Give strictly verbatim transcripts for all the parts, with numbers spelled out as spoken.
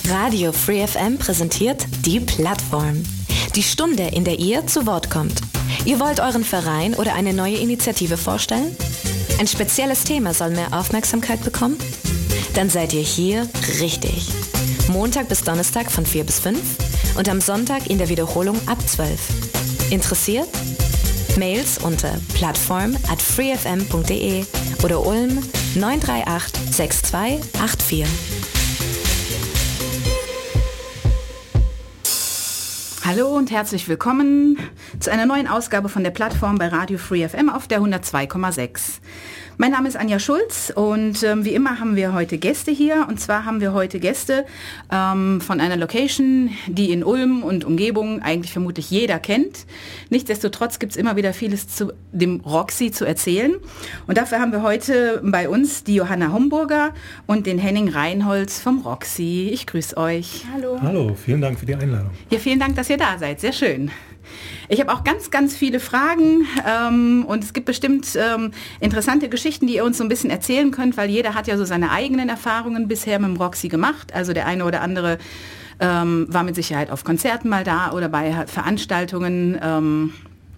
Radio Free F M präsentiert die Plattform. Die Stunde, in der ihr zu Wort kommt. Ihr wollt euren Verein oder eine neue Initiative vorstellen? Ein spezielles Thema soll mehr Aufmerksamkeit bekommen? Dann seid ihr hier richtig. Montag bis Donnerstag von vier bis fünf und am Sonntag in der Wiederholung ab zwölf. Interessiert? Mails unter plattform at freefm punkt de oder Ulm neun drei acht sechs zwei acht vier. Hallo und herzlich willkommen zu einer neuen Ausgabe von der Plattform bei Radio Free F M auf der hundertzwei Komma sechs. Mein Name ist Anja Schulz und ähm, wie immer haben wir heute Gäste hier. Und zwar haben wir heute Gäste ähm, von einer Location, die in Ulm und Umgebung eigentlich vermutlich jeder kennt. Nichtsdestotrotz gibt es immer wieder vieles zu dem Roxy zu erzählen. Und dafür haben wir heute bei uns die Johanna Homburger und den Henning Reinholz vom Roxy. Ich grüße euch. Hallo. Hallo, vielen Dank für die Einladung. Ja, vielen Dank, dass ihr da seid. Sehr schön. Ich habe auch ganz, ganz viele Fragen ähm, und es gibt bestimmt ähm, interessante Geschichten, die ihr uns so ein bisschen erzählen könnt, weil jeder hat ja so seine eigenen Erfahrungen bisher mit dem Roxy gemacht. Also der eine oder andere ähm, war mit Sicherheit auf Konzerten mal da oder bei Veranstaltungen. Ähm,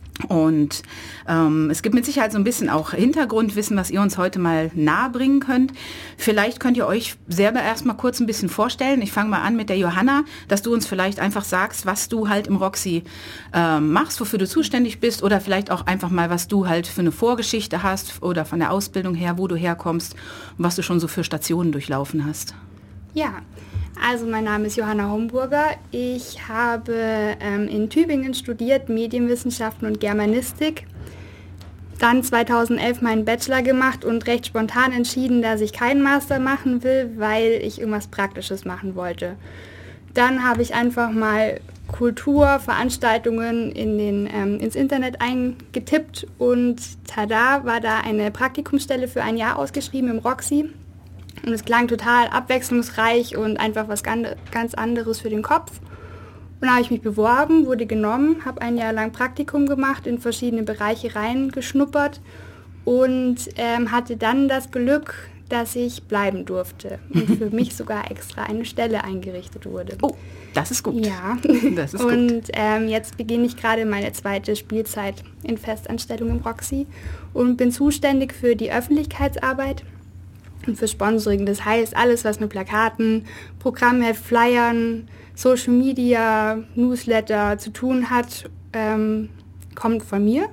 Und ähm, es gibt mit Sicherheit so ein bisschen auch Hintergrundwissen, was ihr uns heute mal nahebringen könnt. Vielleicht könnt ihr euch selber erstmal kurz ein bisschen vorstellen. Ich fange mal an mit der Johanna, dass du uns vielleicht einfach sagst, was du halt im Roxy ähm, machst, wofür du zuständig bist oder vielleicht auch einfach mal, was du halt für eine Vorgeschichte hast oder von der Ausbildung her, wo du herkommst und was du schon so für Stationen durchlaufen hast. Ja, also mein Name ist Johanna Homburger. Ich habe ähm, in Tübingen studiert, Medienwissenschaften und Germanistik. Dann zweitausendelf meinen Bachelor gemacht und recht spontan entschieden, dass ich keinen Master machen will, weil ich irgendwas Praktisches machen wollte. Dann habe ich einfach mal Kulturveranstaltungen in den, ähm, ins Internet eingetippt und tada, war da eine Praktikumsstelle für ein Jahr ausgeschrieben im Roxy. Und es klang total abwechslungsreich und einfach was ganz anderes für den Kopf. Und da habe ich mich beworben, wurde genommen, habe ein Jahr lang Praktikum gemacht, in verschiedene Bereiche reingeschnuppert und ähm, hatte dann das Glück, dass ich bleiben durfte und für mich sogar extra eine Stelle eingerichtet wurde. Oh, das ist gut. Ja, das ist und gut. Ähm, jetzt beginne ich gerade meine zweite Spielzeit in Festanstellung im Roxy und bin zuständig für die Öffentlichkeitsarbeit und für Sponsoring. Das heißt, alles, was mit Plakaten, Programmheft, Flyern, Social Media, Newsletter zu tun hat, ähm, kommt von mir.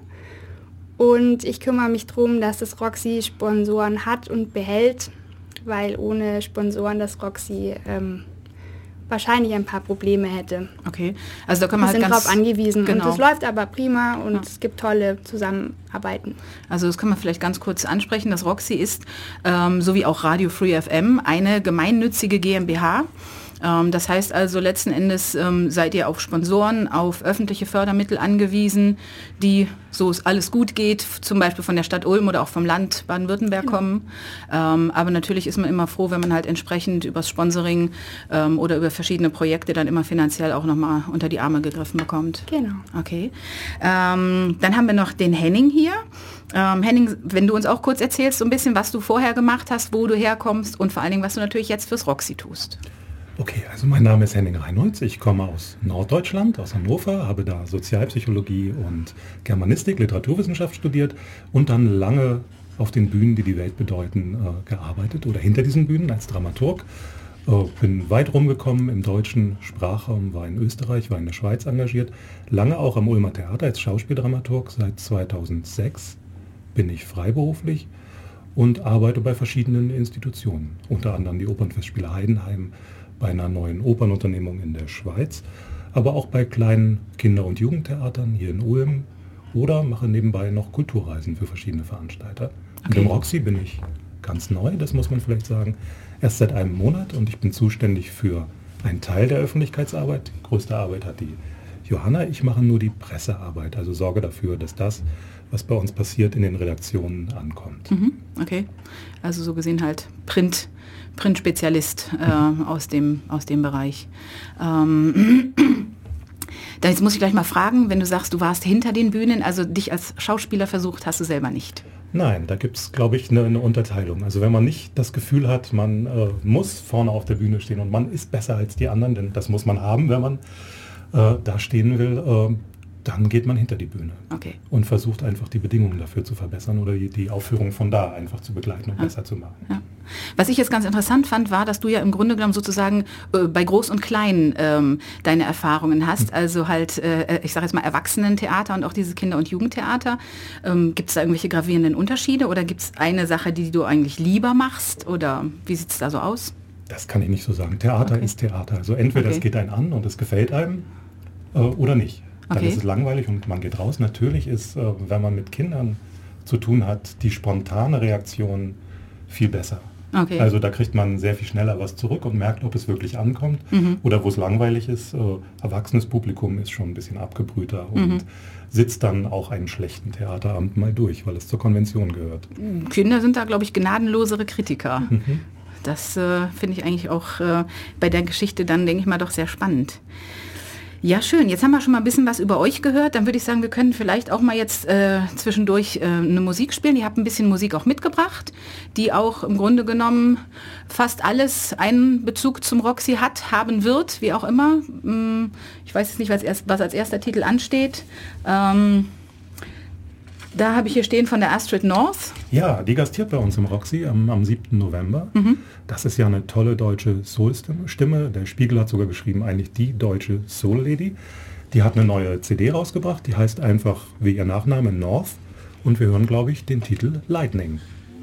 Und ich kümmere mich darum, dass das Roxy Sponsoren hat und behält, weil ohne Sponsoren das Roxy ähm, wahrscheinlich ein paar Probleme hätte. Okay, also da können wir, wir halt sind ganz... darauf angewiesen genau. und es läuft aber prima und Ja. es gibt tolle Zusammenarbeiten. Also das können wir vielleicht ganz kurz ansprechen. Das Roxy ist, ähm, so wie auch Radio Free F M, eine gemeinnützige GmbH. Ähm, das heißt also, letzten Endes ähm, seid ihr auf Sponsoren, auf öffentliche Fördermittel angewiesen, die, so es alles gut geht, zum Beispiel von der Stadt Ulm oder auch vom Land Baden-Württemberg Genau. kommen. Ähm, aber natürlich ist man immer froh, wenn man halt entsprechend übers Sponsoring ähm, oder über verschiedene Projekte dann immer finanziell auch nochmal unter die Arme gegriffen bekommt. Genau. Okay. Ähm, dann haben wir noch den Henning hier. Ähm, Henning, wenn du uns auch kurz erzählst, so ein bisschen, was du vorher gemacht hast, wo du herkommst und vor allen Dingen, was du natürlich jetzt fürs Roxy tust. Okay, also mein Name ist Henning Reinholz. Ich komme aus Norddeutschland, aus Hannover, habe da Sozialpsychologie und Germanistik, Literaturwissenschaft studiert und dann lange auf den Bühnen, die die Welt bedeuten, äh, gearbeitet oder hinter diesen Bühnen als Dramaturg. Äh, bin weit rumgekommen im deutschen Sprachraum, war in Österreich, war in der Schweiz engagiert, lange auch am Ulmer Theater als Schauspieldramaturg. Seit zweitausendsechs bin ich freiberuflich und arbeite bei verschiedenen Institutionen, unter anderem die Opernfestspiele Heidenheim, bei einer neuen Opernunternehmung in der Schweiz, aber auch bei kleinen Kinder- und Jugendtheatern hier in Ulm oder mache nebenbei noch Kulturreisen für verschiedene Veranstalter. Und Okay. im Roxy bin ich ganz neu, das muss man vielleicht sagen, erst seit einem Monat und ich bin zuständig für einen Teil der Öffentlichkeitsarbeit. Die größte Arbeit hat die Johanna, ich mache nur die Pressearbeit, also sorge dafür, dass das, was bei uns passiert, in den Redaktionen ankommt. Mhm, okay, also so gesehen halt Print, Print-Spezialist äh, aus dem, aus dem Bereich. Ähm, Jetzt muss ich gleich mal fragen, wenn du sagst, du warst hinter den Bühnen, also dich als Schauspieler versucht hast du selber nicht. Nein, da gibt es, glaube ich, eine, eine Unterteilung. Also wenn man nicht das Gefühl hat, man äh, muss vorne auf der Bühne stehen und man ist besser als die anderen, denn das muss man haben, wenn man äh, da stehen will, äh, dann geht man hinter die Bühne okay. und versucht einfach die Bedingungen dafür zu verbessern oder die, die Aufführung von da einfach zu begleiten und ja. besser zu machen. Ja. Was ich jetzt ganz interessant fand, war, dass du ja im Grunde genommen sozusagen äh, bei Groß und Klein ähm, deine Erfahrungen hast, also halt, äh, ich sage jetzt mal Erwachsenentheater und auch dieses Kinder- und Jugendtheater. Ähm, gibt es da irgendwelche gravierenden Unterschiede oder gibt es eine Sache, die du eigentlich lieber machst oder wie sieht es da so aus? Das kann ich nicht so sagen. Theater okay. ist Theater. Also entweder okay. es geht einem an und es gefällt einem äh, oder nicht. Dann okay. ist es langweilig und man geht raus. Natürlich ist, äh, wenn man mit Kindern zu tun hat, die spontane Reaktion viel besser. Okay. Also da kriegt man sehr viel schneller was zurück und merkt, ob es wirklich ankommt. Mhm. Oder wo es langweilig ist, äh, erwachsenes Publikum ist schon ein bisschen abgebrühter und mhm. sitzt dann auch einen schlechten Theaterabend mal durch, weil es zur Konvention gehört. Kinder sind da, glaube ich, gnadenlosere Kritiker. Mhm. Das äh, finde ich eigentlich auch äh, bei der Geschichte dann, denke ich mal, doch sehr spannend. Ja, schön. Jetzt haben wir schon mal ein bisschen was über euch gehört. Dann würde ich sagen, wir können vielleicht auch mal jetzt äh, zwischendurch äh, eine Musik spielen. Ihr habt ein bisschen Musik auch mitgebracht, die auch im Grunde genommen fast alles einen Bezug zum Roxy hat, haben wird, wie auch immer. Ich weiß jetzt nicht, was, erst, was als erster Titel ansteht. Ähm, Da habe ich hier stehen von der Astrid North. Ja, die gastiert bei uns im Roxy am, am siebten November. Mhm. Das ist ja eine tolle deutsche Soul-Stimme. Der Spiegel hat sogar geschrieben, eigentlich die deutsche Soul-Lady. Die hat eine neue C D rausgebracht, die heißt einfach wie ihr Nachname North. Und wir hören, glaube ich, den Titel Lightning.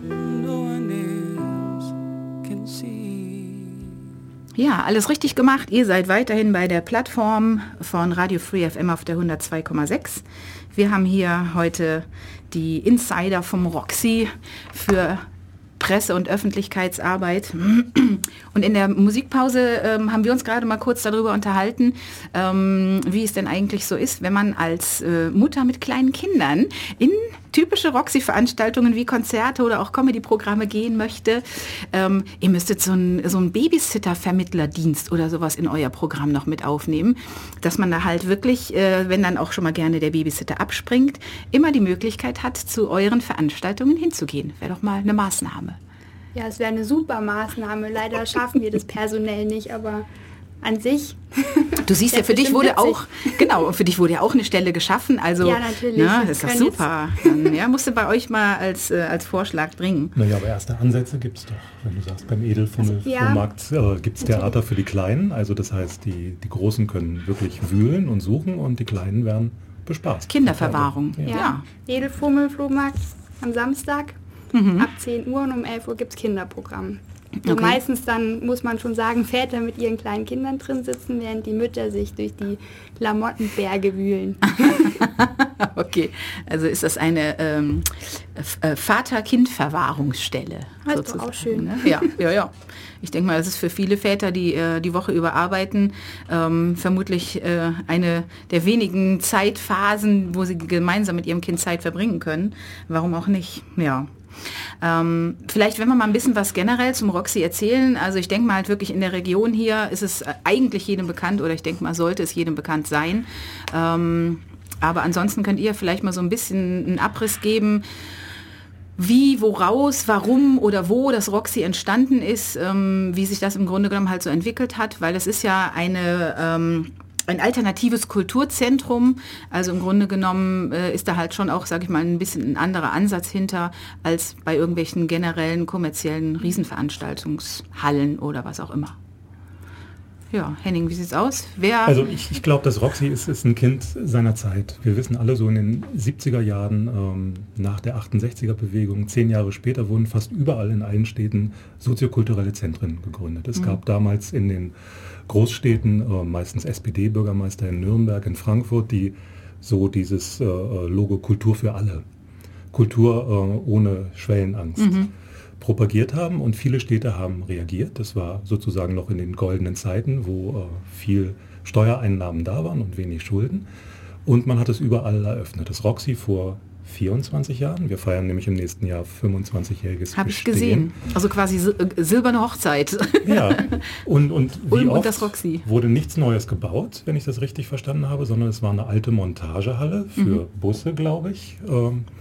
Ja, alles richtig gemacht. Ihr seid weiterhin bei der Plattform von Radio Free F M auf der hundertzwei Komma sechs. Wir haben hier heute die Insider vom Roxy für Presse- und Öffentlichkeitsarbeit. Und in der Musikpause ähm, haben wir uns gerade mal kurz darüber unterhalten, ähm, wie es denn eigentlich so ist, wenn man als äh, Mutter mit kleinen Kindern in typische Roxy-Veranstaltungen wie Konzerte oder auch Comedy-Programme gehen möchte. Ähm, ihr müsstet so einen so einen Babysitter-Vermittlerdienst oder sowas in euer Programm noch mit aufnehmen, dass man da halt wirklich, äh, wenn dann auch schon mal gerne der Babysitter abspringt, immer die Möglichkeit hat, zu euren Veranstaltungen hinzugehen. Wäre doch mal eine Maßnahme. Ja, es wäre eine super Maßnahme. Leider schaffen wir das personell nicht, aber an sich. Du siehst ja, für dich wurde witzig. auch, genau, für dich wurde ja auch eine Stelle geschaffen. Also, ja, natürlich. Ne, das ist doch super. Dann, ja, musst du bei euch mal als, äh, als Vorschlag bringen. Naja, aber erste Ansätze gibt es doch. Wenn du sagst, beim Edelfummelflohmarkt ja. äh, gibt es Theater für die Kleinen. Also das heißt, die, die Großen können wirklich wühlen und suchen und die Kleinen werden bespaßt. Kinderverwahrung. Ja. ja. Edelfummelflohmarkt am Samstag. Mhm. Ab zehn Uhr und um elf Uhr gibt es Kinderprogramm. Okay. Und meistens dann, muss man schon sagen, Väter mit ihren kleinen Kindern drin sitzen, während die Mütter sich durch die Klamottenberge wühlen. Okay, also ist das eine ähm, äh, Vater-Kind-Verwahrungsstelle. Das ist doch auch schön. Ne? Ja, ja, ja. Ich denke mal, das ist für viele Väter, die äh, die Woche über arbeiten, ähm, vermutlich äh, eine der wenigen Zeitphasen, wo sie gemeinsam mit ihrem Kind Zeit verbringen können. Warum auch nicht? Ja. Ähm, vielleicht, wenn wir mal ein bisschen was generell zum Roxy erzählen. Also ich denke mal halt wirklich in der Region hier ist es eigentlich jedem bekannt oder ich denke mal, sollte es jedem bekannt sein. Ähm, aber ansonsten könnt ihr vielleicht mal so ein bisschen einen Abriss geben, wie, woraus, warum oder wo das Roxy entstanden ist, ähm, wie sich das im Grunde genommen halt so entwickelt hat, weil es ist ja eine... Ähm, ein alternatives Kulturzentrum, also im Grunde genommen äh, ist da halt schon auch, sage ich mal, ein bisschen ein anderer Ansatz hinter als bei irgendwelchen generellen kommerziellen Riesenveranstaltungshallen oder was auch immer. Ja, Henning, wie sieht's aus? Wer also ich, ich glaube, das Roxy ist, ist ein Kind seiner Zeit. Wir wissen alle so in den siebziger Jahren, ähm, nach der achtundsechziger-Bewegung, zehn Jahre später wurden fast überall in allen Städten soziokulturelle Zentren gegründet. Es mhm. gab damals in den Großstädten, äh, meistens S P D-Bürgermeister in Nürnberg, in Frankfurt, die so dieses äh, Logo Kultur für alle, Kultur äh, ohne Schwellenangst, mhm. propagiert haben und viele Städte haben reagiert. Das war sozusagen noch in den goldenen Zeiten, wo äh, viel Steuereinnahmen da waren und wenig Schulden. Und man hat es überall eröffnet. Das Roxy vor vierundzwanzig Jahren. Wir feiern nämlich im nächsten Jahr fünfundzwanzigjähriges Hab Bestehen. Habe ich gesehen. Also quasi sil- silberne Hochzeit. Ja, und, und wie Ulm oft und das Roxy. Wurde nichts Neues gebaut, wenn ich das richtig verstanden habe, sondern es war eine alte Montagehalle für mhm. Busse, glaube ich. Ähm,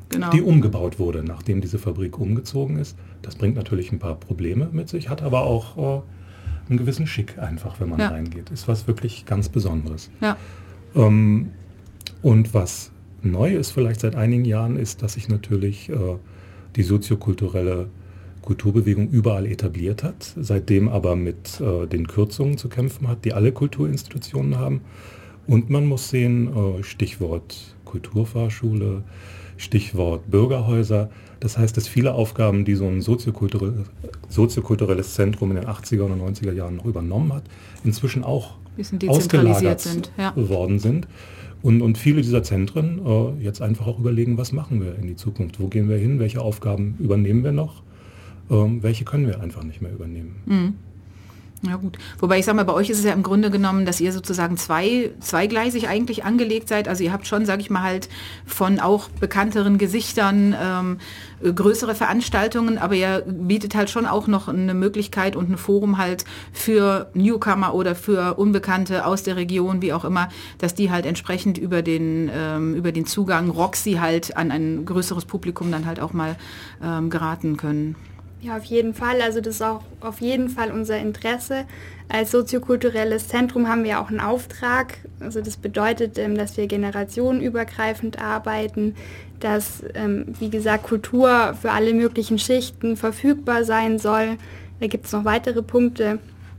genau. die umgebaut wurde, nachdem diese Fabrik umgezogen ist. Das bringt natürlich ein paar Probleme mit sich, hat aber auch äh, einen gewissen Schick einfach, wenn man ja. reingeht. Ist was wirklich ganz Besonderes. Ja. Ähm, und was neu ist vielleicht seit einigen Jahren, ist, dass sich natürlich äh, die soziokulturelle Kulturbewegung überall etabliert hat, seitdem aber mit äh, den Kürzungen zu kämpfen hat, die alle Kulturinstitutionen haben. Und man muss sehen, äh, Stichwort Kulturfahrschule, Stichwort Bürgerhäuser. Das heißt, dass viele Aufgaben, die so ein soziokulturell, soziokulturelles Zentrum in den achtziger und neunziger Jahren noch übernommen hat, inzwischen auch ausgelagert sind, ja. worden sind. Und, und viele dieser Zentren äh, jetzt einfach auch überlegen, was machen wir in die Zukunft? Wo gehen wir hin? Welche Aufgaben übernehmen wir noch? Ähm, welche können wir einfach nicht mehr übernehmen? Mhm. Ja gut, wobei ich sage mal, bei euch ist es ja im Grunde genommen, dass ihr sozusagen zwei, zweigleisig eigentlich angelegt seid. Also ihr habt schon, sage ich mal, halt von auch bekannteren Gesichtern ähm, größere Veranstaltungen, aber ihr bietet halt schon auch noch eine Möglichkeit und ein Forum halt für Newcomer oder für Unbekannte aus der Region, wie auch immer, dass die halt entsprechend über den, ähm, über den Zugang Roxy halt an ein größeres Publikum dann halt auch mal ähm, geraten können. Ja, auf jeden Fall. Also das ist auch auf jeden Fall unser Interesse. Als soziokulturelles Zentrum haben wir auch einen Auftrag. Also das bedeutet, dass wir generationenübergreifend arbeiten, dass, wie gesagt, Kultur für alle möglichen Schichten verfügbar sein soll. Da gibt es noch weitere Punkte.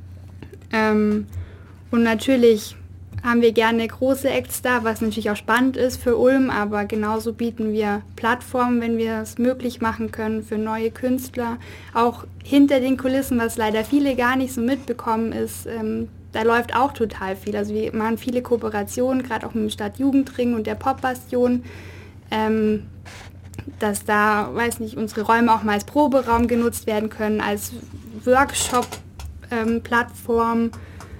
Und natürlich haben wir gerne große Acts da, was natürlich auch spannend ist für Ulm, aber genauso bieten wir Plattformen, wenn wir es möglich machen können, für neue Künstler. Auch hinter den Kulissen, was leider viele gar nicht so mitbekommen ist, ähm, da läuft auch total viel. Also wir machen viele Kooperationen, gerade auch mit dem Stadtjugendring und der Popbastion, ähm, dass da, weiß nicht, unsere Räume auch mal als Proberaum genutzt werden können, als Workshop-Plattform.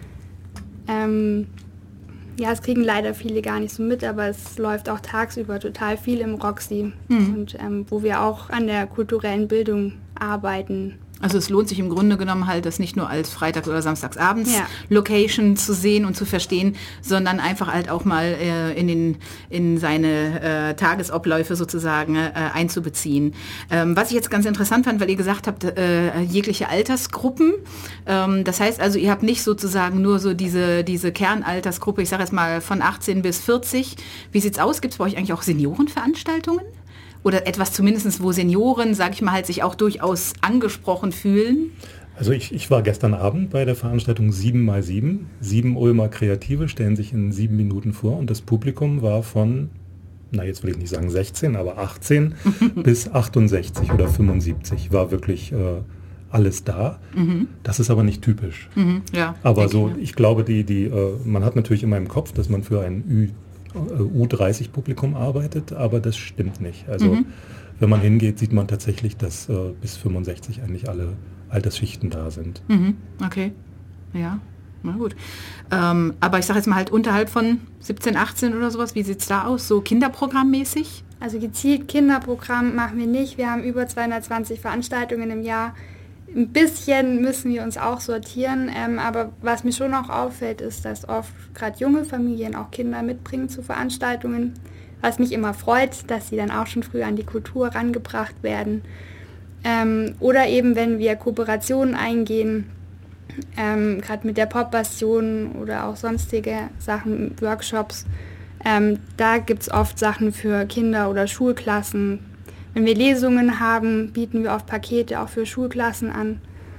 Ähm, Ja, es kriegen leider viele gar nicht so mit, aber es läuft auch tagsüber total viel im Roxy, mhm. und ähm, wo wir auch an der kulturellen Bildung arbeiten. Also es lohnt sich im Grunde genommen halt, das nicht nur als Freitags- oder Samstagsabends ja. Location zu sehen und zu verstehen, sondern einfach halt auch mal äh, in, den, in seine äh, Tagesabläufe sozusagen äh, einzubeziehen. Ähm, was ich jetzt ganz interessant fand, weil ihr gesagt habt, äh, jegliche Altersgruppen. Ähm, das heißt also, ihr habt nicht sozusagen nur so diese, diese Kernaltersgruppe, ich sage jetzt mal von achtzehn bis vierzig. Wie sieht's aus? Gibt es bei euch eigentlich auch Seniorenveranstaltungen? Oder etwas zumindest, wo Senioren, sage ich mal, halt sich auch durchaus angesprochen fühlen? Also ich, ich war gestern Abend bei der Veranstaltung sieben mal sieben. Sieben Ulmer Kreative stellen sich in sieben Minuten vor und das Publikum war von, na jetzt will ich nicht sagen sechzehn, aber achtzehn bis achtundsechzig oder fünfundsiebzig. War wirklich äh, alles da. Mhm. Das ist aber nicht typisch. Mhm, ja, aber so, ich, ja. ich glaube, die, die, äh, man hat natürlich immer im Kopf, dass man für ein Ü U dreißig Publikum arbeitet, aber das stimmt nicht. Also mhm. wenn man hingeht, sieht man tatsächlich, dass äh, bis fünfundsechzig eigentlich alle Altersschichten da sind. Mhm. Okay, ja, na gut. Ähm, aber ich sage jetzt mal halt unterhalb von siebzehn, achtzehn oder sowas, wie sieht es da aus, so kinderprogrammmäßig? Also gezielt Kinderprogramm machen wir nicht. Wir haben über zweihundertzwanzig Veranstaltungen im Jahr. Ein bisschen müssen wir uns auch sortieren, ähm, aber was mir schon auch auffällt, ist, dass oft gerade junge Familien auch Kinder mitbringen zu Veranstaltungen, was mich immer freut, dass sie dann auch schon früh an die Kultur rangebracht werden. Ähm, oder eben, wenn wir Kooperationen eingehen, ähm, gerade mit der Popbastion oder auch sonstige Sachen, Workshops, ähm, da gibt es oft Sachen für Kinder oder Schulklassen. Wenn wir Lesungen haben, bieten wir oft Pakete auch für Schulklassen an.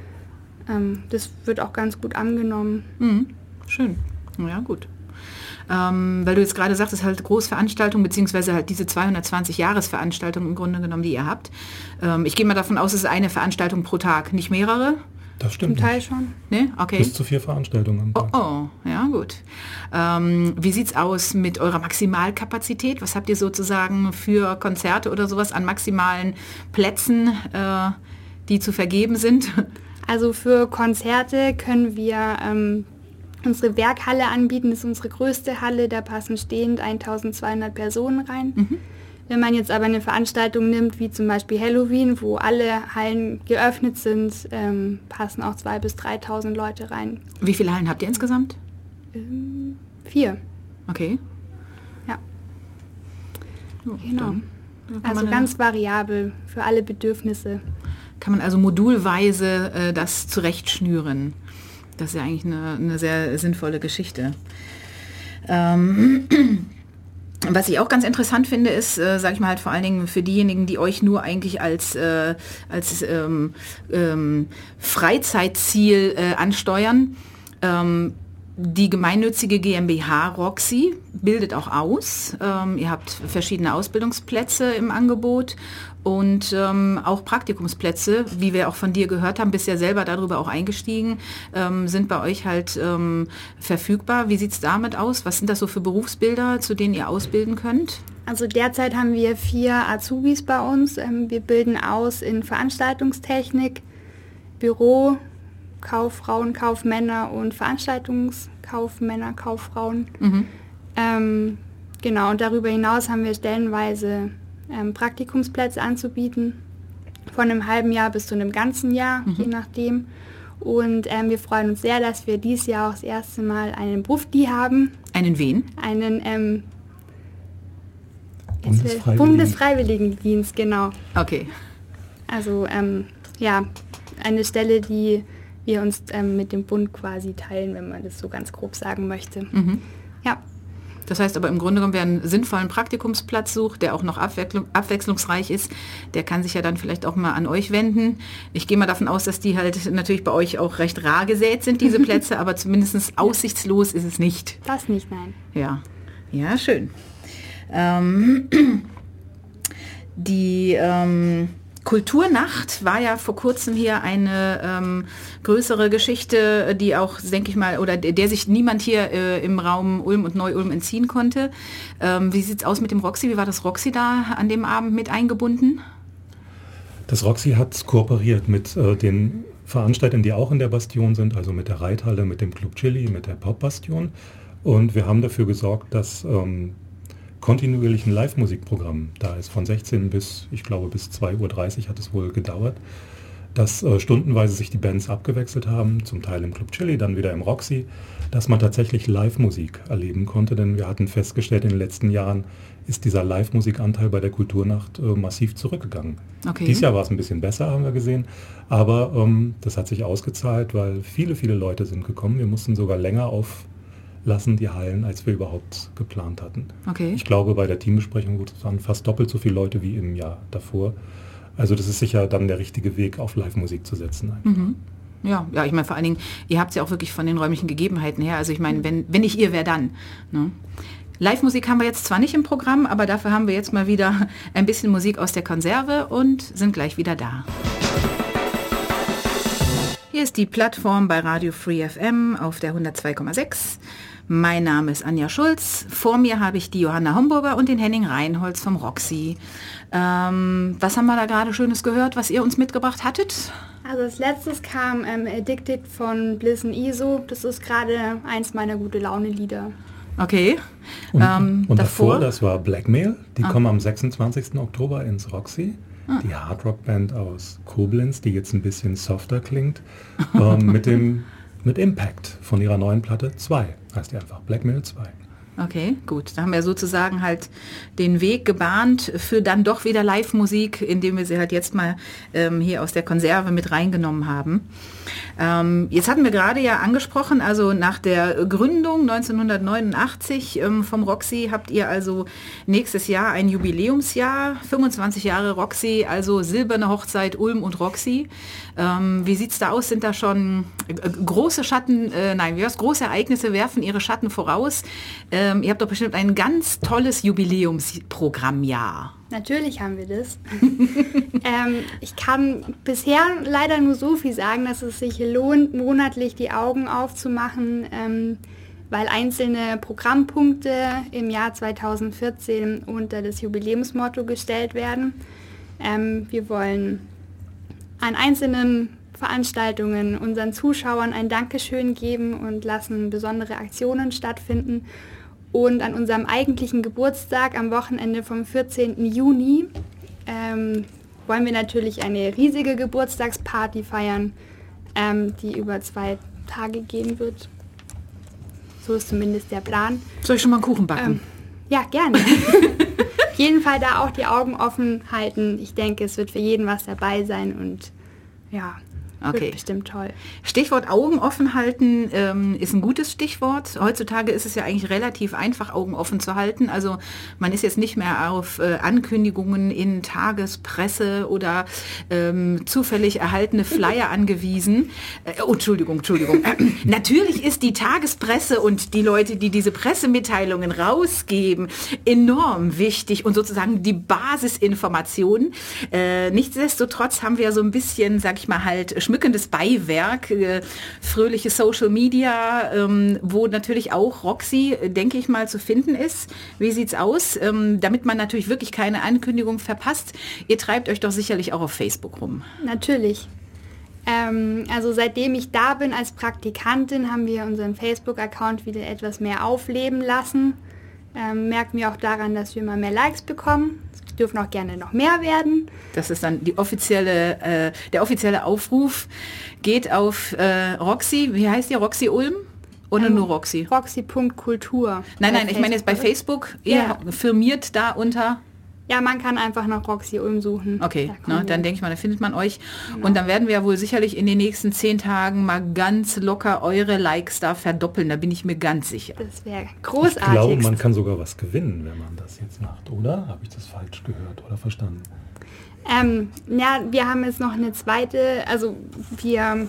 Ähm, das wird auch ganz gut angenommen. Mhm. Schön. Ja, gut. Ähm, weil du jetzt gerade sagtest, halt Großveranstaltungen, beziehungsweise halt diese zweihundertzwanzig-Jahres-Veranstaltung im Grunde genommen, die ihr habt. Ähm, ich gehe mal davon aus, es ist eine Veranstaltung pro Tag, nicht mehrere? Das stimmt. Zum Teil nicht. schon. Nee? Okay. Bis zu vier Veranstaltungen am Tag. Oh, oh, ja gut. Ähm, wie sieht's aus mit eurer Maximalkapazität? Was habt ihr sozusagen für Konzerte oder sowas an maximalen Plätzen, äh, die zu vergeben sind? Also für Konzerte können wir ähm, unsere Werkhalle anbieten. Das ist unsere größte Halle. Da passen stehend eintausendzweihundert Personen rein. Mhm. Wenn man jetzt aber eine Veranstaltung nimmt, wie zum Beispiel Halloween, wo alle Hallen geöffnet sind, ähm, passen auch zweitausend bis dreitausend Leute rein. Wie viele Hallen habt ihr insgesamt? Ähm, vier. Okay. Ja. Oh, genau. Dann, Also ganz variabel für alle Bedürfnisse. Kann man also modulweise äh, das zurechtschnüren. Das ist ja eigentlich eine, eine sehr sinnvolle Geschichte. Ähm, was ich auch ganz interessant finde, ist, äh, sage ich mal halt vor allen Dingen für diejenigen, die euch nur eigentlich als, äh, als ähm, ähm, Freizeitziel äh, ansteuern. Ähm, Die gemeinnützige GmbH Roxy bildet auch aus. Ähm, ihr habt verschiedene Ausbildungsplätze im Angebot und ähm, auch Praktikumsplätze, wie wir auch von dir gehört haben, bist ja selber darüber auch eingestiegen, ähm, sind bei euch halt ähm, verfügbar. Wie sieht es damit aus? Was sind das so für Berufsbilder, zu denen ihr ausbilden könnt? Also derzeit haben wir vier Azubis bei uns. Ähm, wir bilden aus in Veranstaltungstechnik, Büro, Kauffrauen, Kaufmänner und Veranstaltungskaufmänner, Kauffrauen. Mhm. Ähm, genau, und darüber hinaus haben wir stellenweise ähm, Praktikumsplätze anzubieten, von einem halben Jahr bis zu einem ganzen Jahr, mhm. je nachdem. Und ähm, wir freuen uns sehr, dass wir dieses Jahr auch das erste Mal einen Bufdi haben. Einen wen? Einen ähm, Bundesfreiwilligen. Bundesfreiwilligendienst, genau. Okay. Also ähm, ja, eine Stelle, die wir uns ähm, mit dem Bund quasi teilen, wenn man das so ganz grob sagen möchte. Mhm. Ja. Das heißt aber im Grunde genommen, wer einen sinnvollen Praktikumsplatz sucht, der auch noch abwechslung, abwechslungsreich ist, der kann sich ja dann vielleicht auch mal an euch wenden. Ich gehe mal davon aus, dass die halt natürlich bei euch auch recht rar gesät sind, diese Plätze, aber zumindest aussichtslos ist es nicht. Das nicht, nein. Ja, ja, schön. Ähm, die ähm, Kulturnacht war ja vor kurzem hier eine ähm, größere Geschichte, die auch, denke ich mal, oder der sich niemand hier äh, im Raum Ulm und Neu-Ulm entziehen konnte. Ähm, wie sieht's aus mit dem Roxy? Wie war das Roxy da an dem Abend mit eingebunden? Das Roxy hat kooperiert mit äh, den Veranstaltern, die auch in der Bastion sind, also mit der Reithalle, mit dem Club Chili, mit der Pop-Bastion. Und wir haben dafür gesorgt, dass ähm, kontinuierlich ein Live-Musikprogramm da ist, von sechzehn bis, ich glaube, bis zwei Uhr dreißig hat es wohl gedauert, dass äh, stundenweise sich die Bands abgewechselt haben, zum Teil im Club Chili, dann wieder im Roxy, dass man tatsächlich Live-Musik erleben konnte, denn wir hatten festgestellt, in den letzten Jahren ist dieser Live-Musikanteil bei der Kulturnacht äh, massiv zurückgegangen. Okay. Dieses Jahr war es ein bisschen besser, haben wir gesehen, aber ähm, das hat sich ausgezahlt, weil viele, viele Leute sind gekommen. Wir mussten sogar länger auf lassen die Hallen, als wir überhaupt geplant hatten. Okay. Ich glaube, bei der Teambesprechung waren fast doppelt so viele Leute wie im Jahr davor. Also das ist sicher dann der richtige Weg, auf Live-Musik zu setzen. Mhm. Ja, ja, ich meine vor allen Dingen, ihr habt es ja auch wirklich von den räumlichen Gegebenheiten her. Also ich meine, wenn, wenn nicht ihr, wer dann? Ne? Live-Musik haben wir jetzt zwar nicht im Programm, aber dafür haben wir jetzt mal wieder ein bisschen Musik aus der Konserve und sind gleich wieder da. Hier ist die Plattform bei Radio Free F M auf der hundertzwei Komma sechs. Mein Name ist Anja Schulz. Vor mir habe ich die Johanna Homburger und den Henning Reinholz vom Roxy. Ähm, was haben wir da gerade Schönes gehört, was ihr uns mitgebracht hattet? Also als letztes kam ähm, Addicted von Bliss and Iso. Das ist gerade eins meiner Gute-Laune-Lieder. Okay. Und, ähm, und davor? davor, das war Blackmail. Die Ah. kommen am sechsundzwanzigsten Oktober ins Roxy. Ah. Die Hardrock-Band aus Koblenz, die jetzt ein bisschen softer klingt, ähm, mit dem mit Impact von ihrer neuen Platte zwei. Heißt die einfach Blackmail zwei. Okay, gut. Da haben wir sozusagen halt den Weg gebahnt für dann doch wieder Live-Musik, indem wir sie halt jetzt mal ähm, hier aus der Konserve mit reingenommen haben. Ähm, jetzt hatten wir gerade ja angesprochen, also nach der Gründung neunzehnhundertneunundachtzig ähm, vom Roxy habt ihr also nächstes Jahr ein Jubiläumsjahr, fünfundzwanzig Jahre Roxy, also silberne Hochzeit Ulm und Roxy. Ähm, wie sieht's da aus? Sind da schon äh, große Schatten, äh, nein, wie was, große Ereignisse werfen ihre Schatten voraus? Ähm, ihr habt doch bestimmt ein ganz tolles Jubiläumsprogrammjahr. Natürlich haben wir das. ähm, ich kann bisher leider nur so viel sagen, dass es sich lohnt, monatlich die Augen aufzumachen, ähm, weil einzelne Programmpunkte im Jahr zweitausendvierzehn unter das Jubiläumsmotto gestellt werden. Ähm, wir wollen an einzelnen Veranstaltungen unseren Zuschauern ein Dankeschön geben und lassen besondere Aktionen stattfinden. Und an unserem eigentlichen Geburtstag am Wochenende vom vierzehnten Juni ähm, wollen wir natürlich eine riesige Geburtstagsparty feiern, ähm, die über zwei Tage gehen wird. So ist zumindest der Plan. Soll ich schon mal einen Kuchen backen? Ähm, ja, gerne. Auf jeden Fall da auch die Augen offen halten. Ich denke, es wird für jeden was dabei sein und ja, okay. Wird bestimmt toll. Stichwort Augen offen halten ähm, ist ein gutes Stichwort. Heutzutage ist es ja eigentlich relativ einfach, Augen offen zu halten. Also man ist jetzt nicht mehr auf äh, Ankündigungen in Tagespresse oder ähm, zufällig erhaltene Flyer angewiesen. Äh, oh, Entschuldigung, Entschuldigung. Äh, natürlich ist die Tagespresse und die Leute, die diese Pressemitteilungen rausgeben, enorm wichtig und sozusagen die Basisinformationen. Äh, nichtsdestotrotz haben wir so ein bisschen, sag ich mal, halt schmückendes Beiwerk, äh, fröhliche Social Media, ähm, wo natürlich auch Roxy, äh, denke ich mal, zu finden ist. Wie sieht's aus? Ähm, damit man natürlich wirklich keine Ankündigung verpasst. Ihr treibt euch doch sicherlich auch auf Facebook rum. Natürlich. Ähm, also seitdem ich da bin als Praktikantin, haben wir unseren Facebook-Account wieder etwas mehr aufleben lassen. Ähm, merken wir auch daran, dass wir immer mehr Likes bekommen. Es dürfen auch gerne noch mehr werden. Das ist dann die offizielle, äh, der offizielle Aufruf. Geht auf äh, Roxy, wie heißt die? Roxy Ulm? Oder ähm, nur Roxy? Roxy Punkt Kultur. Nein, nein, ich meine jetzt bei Facebook. Ihr ja. firmiert da unter... Ja, man kann einfach nach Roxy Ulm suchen. Okay, da ne, dann denke ich mal, da findet man euch. Genau. Und dann werden wir ja wohl sicherlich in den nächsten zehn Tagen mal ganz locker eure Likes da verdoppeln. Da bin ich mir ganz sicher. Das wäre großartig. Ich glaube, man kann sogar was gewinnen, wenn man das jetzt macht, oder? Habe ich das falsch gehört oder verstanden? Ähm, ja, wir haben jetzt noch eine zweite, also wir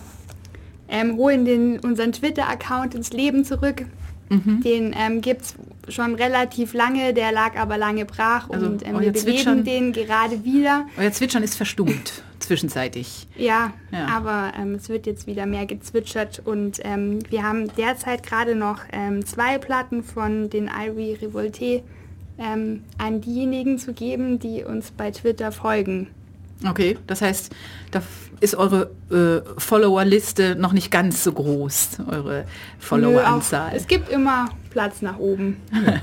ähm, holen den, unseren Twitter-Account ins Leben zurück. Mhm. Den ähm, gibt es schon relativ lange, der lag aber lange brach also und ähm, wir beleben den gerade wieder. Euer Zwitschern ist verstummt zwischenzeitlich. Ja, ja. aber ähm, es wird jetzt wieder mehr gezwitschert und ähm, wir haben derzeit gerade noch ähm, zwei Platten von den Irie Revolte ähm, an diejenigen zu geben, die uns bei Twitter folgen. Okay, das heißt, da ist eure äh, Followerliste noch nicht ganz so groß, eure Followeranzahl. Nö, auch, es gibt immer Platz nach oben.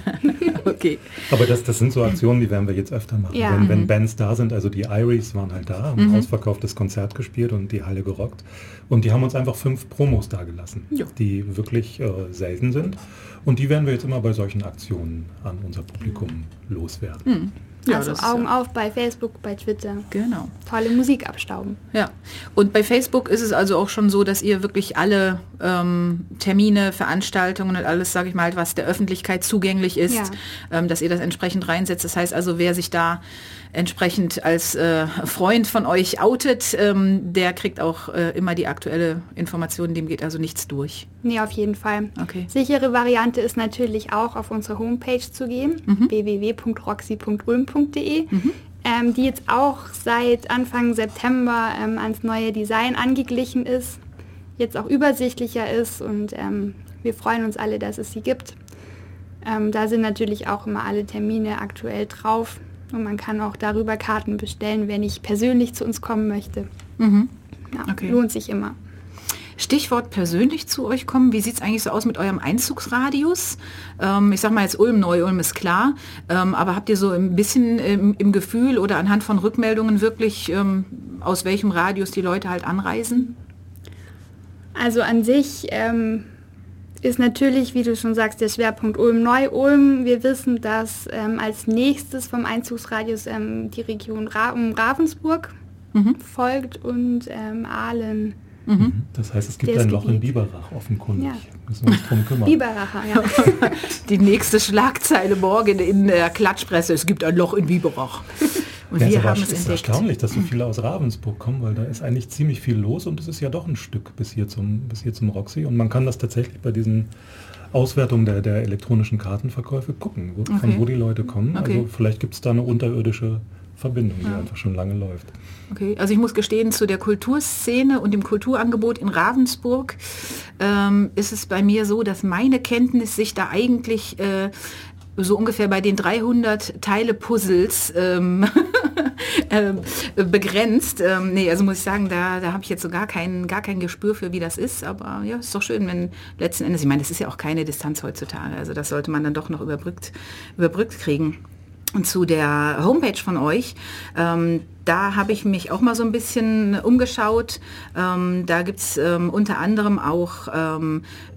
Okay. Aber das, das sind so Aktionen, die werden wir jetzt öfter machen. Ja. Wenn, Mhm. wenn Bands da sind, also die Iries waren halt da, haben Mhm. ein ausverkauftes Konzert gespielt und die Halle gerockt. Und die haben uns einfach fünf Promos dagelassen, Ja. die wirklich äh, selten sind. Und die werden wir jetzt immer bei solchen Aktionen an unser Publikum loswerden. Mhm. Ja, also das, Augen ja. auf bei Facebook, bei Twitter. Genau. Tolle Musik abstauben. Ja, und bei Facebook ist es also auch schon so, dass ihr wirklich alle ähm, Termine, Veranstaltungen und alles, sage ich mal, was der Öffentlichkeit zugänglich ist, Ja. ähm, dass ihr das entsprechend reinsetzt. Das heißt also, wer sich da entsprechend als äh, Freund von euch outet, ähm, der kriegt auch äh, immer die aktuelle Information, dem geht also nichts durch. Nee, auf jeden Fall. Okay. Sichere Variante ist natürlich auch auf unsere Homepage zu gehen, Mhm. w w w punkt roxy punkt ulm punkt d e, ähm, die jetzt auch seit Anfang September ähm, ans neue Design angeglichen ist, jetzt auch übersichtlicher ist und ähm, wir freuen uns alle, dass es sie gibt. Ähm, da sind natürlich auch immer alle Termine aktuell drauf und man kann auch darüber Karten bestellen, wenn ich persönlich zu uns kommen möchte. Mhm. Ja, Okay. lohnt sich immer. Stichwort persönlich zu euch kommen. Wie sieht es eigentlich so aus mit eurem Einzugsradius? Ähm, ich sag mal jetzt Ulm, Neu-Ulm ist klar. Ähm, aber habt ihr so ein bisschen ähm, im Gefühl oder anhand von Rückmeldungen wirklich, ähm, aus welchem Radius die Leute halt anreisen? Also an sich ähm, ist natürlich, wie du schon sagst, der Schwerpunkt Ulm-Neu-Ulm. Wir wissen, dass ähm, als nächstes vom Einzugsradius ähm, die Region Ra- um Ravensburg Mhm. folgt und ähm, Aalen. Mhm. Das heißt, es gibt Das ein Loch in Gebiet. Biberach offenkundig. Ja. Müssen wir uns drum kümmern. Biberacher, ja. Die nächste Schlagzeile morgen in der Klatschpresse. Es gibt ein Loch in Biberach. Und Ja, wir ist aber haben es ist entdeckt. erstaunlich, dass so viele aus Ravensburg kommen, weil da ist eigentlich ziemlich viel los und es ist ja doch ein Stück bis hier zum, bis hier zum Roxy. Und man kann das tatsächlich bei diesen Auswertungen der, der elektronischen Kartenverkäufe gucken, wo, Okay. von wo die Leute kommen. Okay. Also vielleicht gibt es da eine unterirdische Verbindung, die Ja. einfach schon lange läuft. Okay, also ich muss gestehen, zu der Kulturszene und dem Kulturangebot in Ravensburg ähm, ist es bei mir so, dass meine Kenntnis sich da eigentlich äh, so ungefähr bei den dreihundert Teile Puzzles ähm, ähm, begrenzt. Ähm, nee, also muss ich sagen, da, da habe ich jetzt so gar kein, gar kein Gespür für, wie das ist. Aber ja, ist doch schön, wenn letzten Endes, ich meine, das ist ja auch keine Distanz heutzutage. Also das sollte man dann doch noch überbrückt, überbrückt kriegen. Und zu der Homepage von euch, ähm, da habe ich mich auch mal so ein bisschen umgeschaut. Ähm, da gibt's ähm, unter anderem auch ähm,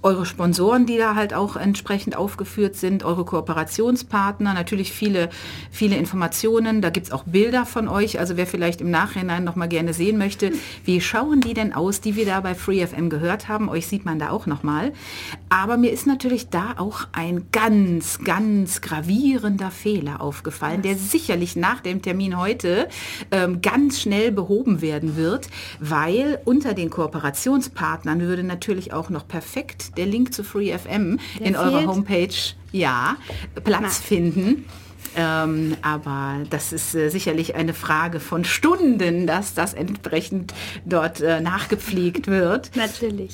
eure Sponsoren, die da halt auch entsprechend aufgeführt sind, eure Kooperationspartner, natürlich viele, viele Informationen. Da gibt es auch Bilder von euch. Also wer vielleicht im Nachhinein noch mal gerne sehen möchte, wie schauen die denn aus, die wir da bei Free F M gehört haben? Euch sieht man da auch noch mal. Aber mir ist natürlich da auch ein ganz, ganz gravierender Fehler aufgefallen, der sicherlich nach dem Termin heute ähm, ganz schnell behoben werden wird, weil unter den Kooperationspartnern würde natürlich auch noch perfekt der Link zu Free F M der in fehlt. Eurer Homepage ja, Platz Na. finden. Ähm, aber das ist äh, sicherlich eine Frage von Stunden, dass das entsprechend dort äh, nachgepflegt wird. Natürlich.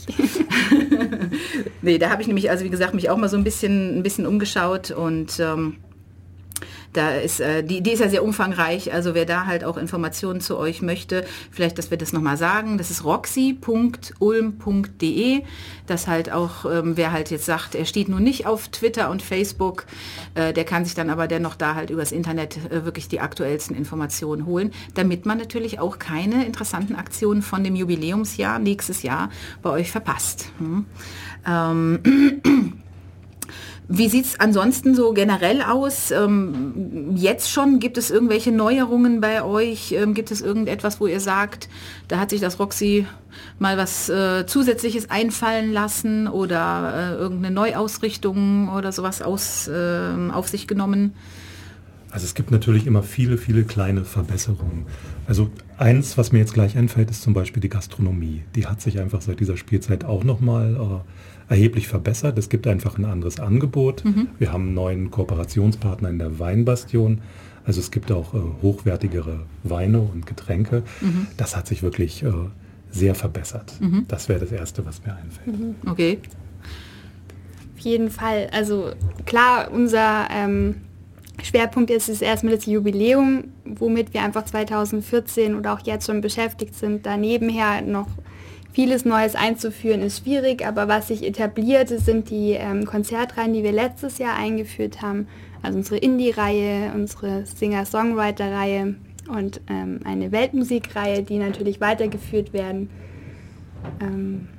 Nee, da habe ich nämlich, also wie gesagt, mich auch mal so ein bisschen, ein bisschen umgeschaut und ähm, Da ist, äh, die, die ist ja sehr umfangreich, also wer da halt auch Informationen zu euch möchte, vielleicht, dass wir das nochmal sagen, das ist roxy punkt ulm punkt de, das halt auch, ähm, wer halt jetzt sagt, er steht nun nicht auf Twitter und Facebook, äh, der kann sich dann aber dennoch da halt übers Internet äh, wirklich die aktuellsten Informationen holen, damit man natürlich auch keine interessanten Aktionen von dem Jubiläumsjahr nächstes Jahr bei euch verpasst. Hm. Ähm, Wie sieht es ansonsten so generell aus? Ähm, jetzt schon, gibt es irgendwelche Neuerungen bei euch? Ähm, gibt es irgendetwas, wo ihr sagt, da hat sich das Roxy mal was äh, Zusätzliches einfallen lassen oder äh, irgendeine Neuausrichtung oder sowas aus, äh, auf sich genommen? Also es gibt natürlich immer viele, viele kleine Verbesserungen. Also eins, was mir jetzt gleich einfällt, ist zum Beispiel die Gastronomie. Die hat sich einfach seit dieser Spielzeit auch nochmal äh, erheblich verbessert. Es gibt einfach ein anderes Angebot. Mhm. Wir haben einen neuen Kooperationspartner in der Weinbastion. Also es gibt auch äh, hochwertigere Weine und Getränke. Mhm. Das hat sich wirklich äh, sehr verbessert. Mhm. Das wäre das Erste, was mir einfällt. Mhm. Okay. Auf jeden Fall. Also klar, unser ähm, Schwerpunkt ist es erstmal das Jubiläum, womit wir einfach zweitausendvierzehn oder auch jetzt schon beschäftigt sind. Da nebenher noch vieles Neues einzuführen ist schwierig, aber was sich etabliert, sind die ähm, Konzertreihen, die wir letztes Jahr eingeführt haben. Also unsere Indie-Reihe, unsere Singer-Songwriter-Reihe und ähm, eine Weltmusikreihe, die natürlich weitergeführt werden. Ähm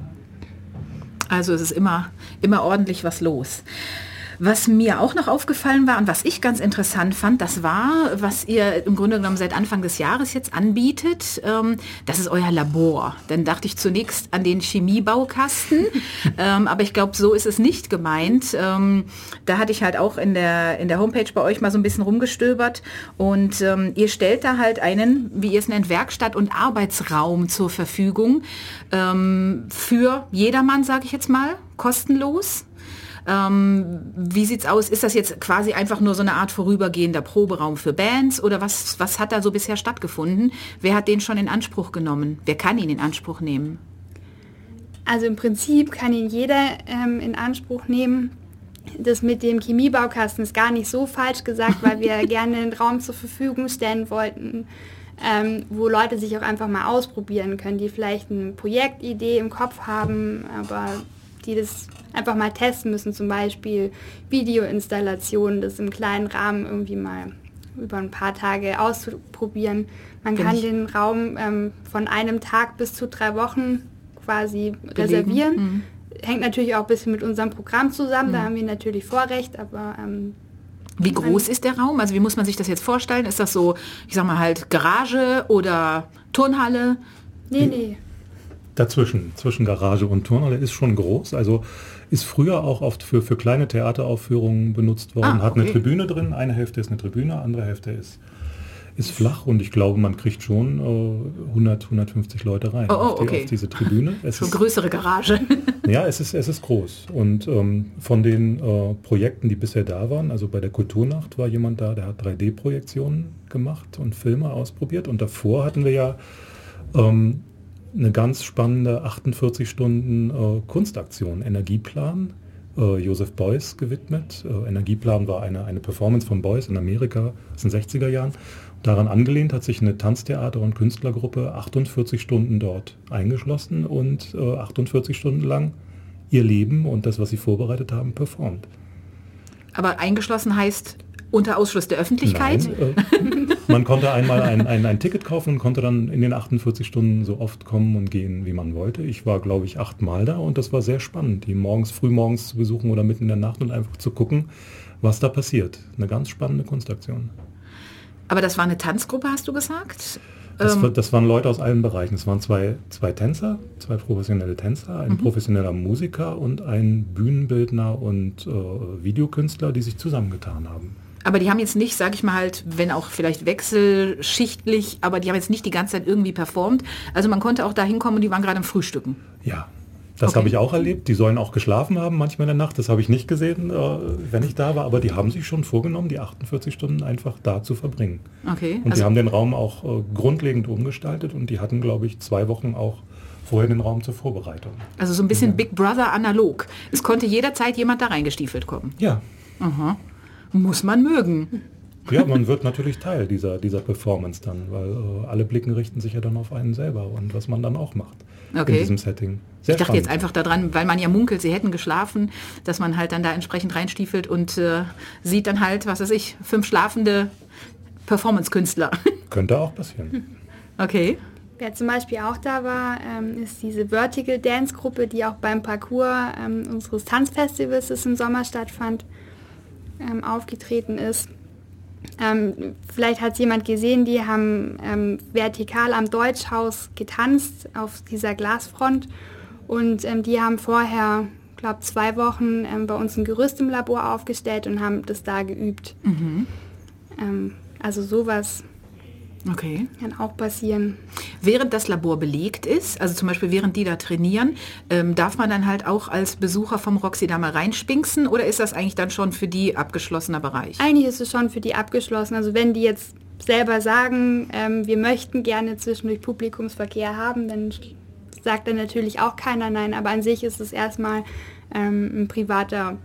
also es ist immer, immer ordentlich was los. Was mir auch noch aufgefallen war und was ich ganz interessant fand, das war, was ihr im Grunde genommen seit Anfang des Jahres jetzt anbietet, ähm, das ist euer Labor. Dann dachte ich zunächst an den Chemiebaukasten, ähm, aber ich glaube, so ist es nicht gemeint. Ähm, da hatte ich halt auch in der, in der Homepage bei euch mal so ein bisschen rumgestöbert und ähm, ihr stellt da halt einen, wie ihr es nennt, Werkstatt- und Arbeitsraum zur Verfügung ähm, für jedermann, sage ich jetzt mal, kostenlos. Ähm, wie sieht's aus? Ist das jetzt quasi einfach nur so eine Art vorübergehender Proberaum für Bands oder was, was hat da so bisher stattgefunden? Wer hat den schon in Anspruch genommen? Wer kann ihn in Anspruch nehmen? Also im Prinzip kann ihn jeder ähm, in Anspruch nehmen. Das mit dem Chemiebaukasten ist gar nicht so falsch gesagt, weil wir gerne einen Raum zur Verfügung stellen wollten, ähm, wo Leute sich auch einfach mal ausprobieren können, die vielleicht eine Projektidee im Kopf haben, aber die das einfach mal testen müssen, zum Beispiel Videoinstallationen, das im kleinen Rahmen irgendwie mal über ein paar Tage ausprobieren. Man Bin kann ich. den Raum ähm, von einem Tag bis zu drei Wochen quasi Belegen. reservieren. Mhm. Hängt natürlich auch ein bisschen mit unserem Programm zusammen, mhm. da haben wir natürlich Vorrecht, aber... Ähm, wie groß ist der Raum? Also wie muss man sich das jetzt vorstellen? Ist das so, ich sag mal halt Garage oder Turnhalle? Nee, nee. Dazwischen, zwischen Garage und Turnhalle ist schon groß, also ist früher auch oft für, für kleine Theateraufführungen benutzt worden, ah, okay. Hat eine Tribüne drin, eine Hälfte ist eine Tribüne, andere Hälfte ist, ist flach und ich glaube, man kriegt schon äh, hundert, hundertfünfzig Leute rein oh, oh, auf, die, okay. auf diese Tribüne. Es schon ist, größere Garage. Ja, es ist, es ist groß und ähm, von den äh, Projekten, die bisher da waren, also bei der Kulturnacht war jemand da, der hat drei D Projektionen gemacht und Filme ausprobiert und davor hatten wir ja ähm, eine ganz spannende achtundvierzig Stunden äh, Kunstaktion, Energieplan, äh, Joseph Beuys gewidmet. Äh, Energieplan war eine, eine Performance von Beuys in Amerika aus den sechziger Jahren. Daran angelehnt hat sich eine Tanztheater- und Künstlergruppe achtundvierzig Stunden dort eingeschlossen und äh, achtundvierzig Stunden lang ihr Leben und das, was sie vorbereitet haben, performt. Aber eingeschlossen heißt unter Ausschluss der Öffentlichkeit? Nein, äh, Man konnte einmal ein, ein, ein Ticket kaufen und konnte dann in den achtundvierzig Stunden so oft kommen und gehen, wie man wollte. Ich war, glaube ich, achtmal da und das war sehr spannend, die morgens, frühmorgens zu besuchen oder mitten in der Nacht und einfach zu gucken, was da passiert. Eine ganz spannende Kunstaktion. Aber das war eine Tanzgruppe, hast du gesagt? Das, Ähm, das waren Leute aus allen Bereichen. Es waren zwei, zwei Tänzer, zwei professionelle Tänzer, ein mhm. professioneller Musiker und ein Bühnenbildner und äh, Videokünstler, die sich zusammengetan haben. Aber die haben jetzt nicht, sag ich mal halt, wenn auch vielleicht wechselschichtlich, aber die haben jetzt nicht die ganze Zeit irgendwie performt. Also man konnte auch da hinkommen und die waren gerade am Frühstücken. Ja, das okay. habe ich auch erlebt. Die sollen auch geschlafen haben manchmal in der Nacht. Das habe ich nicht gesehen, äh, wenn ich da war. Aber die haben sich schon vorgenommen, die achtundvierzig Stunden einfach da zu verbringen. Okay. Und also die haben den Raum auch äh, grundlegend umgestaltet. Und die hatten, glaube ich, zwei Wochen auch vorher den Raum zur Vorbereitung. Also so ein bisschen ja. Big Brother analog. Es konnte jederzeit jemand da reingestiefelt kommen. Ja. Aha. Muss man mögen. Ja, man wird natürlich Teil dieser, dieser Performance dann, weil äh, alle Blicken richten sich ja dann auf einen selber und was man dann auch macht okay. in diesem Setting. Sehr ich dachte spannend. jetzt einfach daran, weil man ja munkelt, sie hätten geschlafen, dass man halt dann da entsprechend reinstiefelt und äh, sieht dann halt, was weiß ich, fünf schlafende Performance-Künstler. Könnte auch passieren. Okay. Wer zum Beispiel auch da war, ähm, ist diese Vertical Dance Gruppe, die auch beim Parcours ähm, unseres Tanzfestivals, das im Sommer stattfand, ähm, aufgetreten ist. Ähm, vielleicht hat es jemand gesehen, die haben ähm, vertikal am Deutschhaus getanzt auf dieser Glasfront und ähm, die haben vorher, glaube zwei Wochen ähm, bei uns ein Gerüst im Labor aufgestellt und haben das da geübt. Mhm. Ähm, also sowas okay. kann auch passieren. Während das Labor belegt ist, also zum Beispiel während die da trainieren, ähm, darf man dann halt auch als Besucher vom Roxy da mal reinspinksen oder ist das eigentlich dann schon für die abgeschlossener Bereich? Eigentlich ist es schon für die abgeschlossen. Also wenn die jetzt selber sagen, ähm, wir möchten gerne zwischendurch Publikumsverkehr haben, dann sagt dann natürlich auch keiner nein. Aber an sich ist es erstmal ähm, ein privater